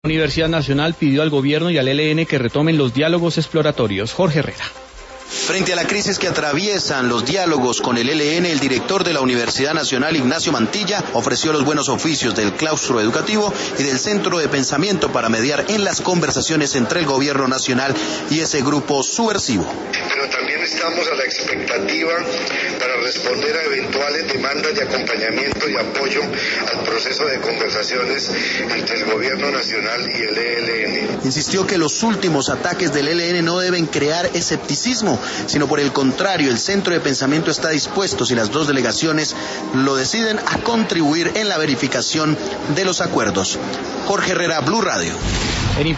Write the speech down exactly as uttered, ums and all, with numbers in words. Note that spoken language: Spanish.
La Universidad Nacional pidió al gobierno y al E L N que retomen los diálogos exploratorios. Jorge Herrera. Frente a la crisis que atraviesan los diálogos con el E L N, el director de la Universidad Nacional, Ignacio Mantilla, ofreció los buenos oficios del claustro educativo y del centro de pensamiento para mediar en las conversaciones entre el gobierno nacional y ese grupo subversivo. Pero también estamos a la expectativa para responder a eventuales demandas de acompañamiento y apoyo al proceso de conversaciones entre el gobierno nacional y el E L N. Insistió que los últimos ataques del E L N no deben crear escepticismo, sino por el contrario, el centro de pensamiento está dispuesto, si las dos delegaciones lo deciden, a contribuir en la verificación de los acuerdos. Jorge Herrera, Blue Radio.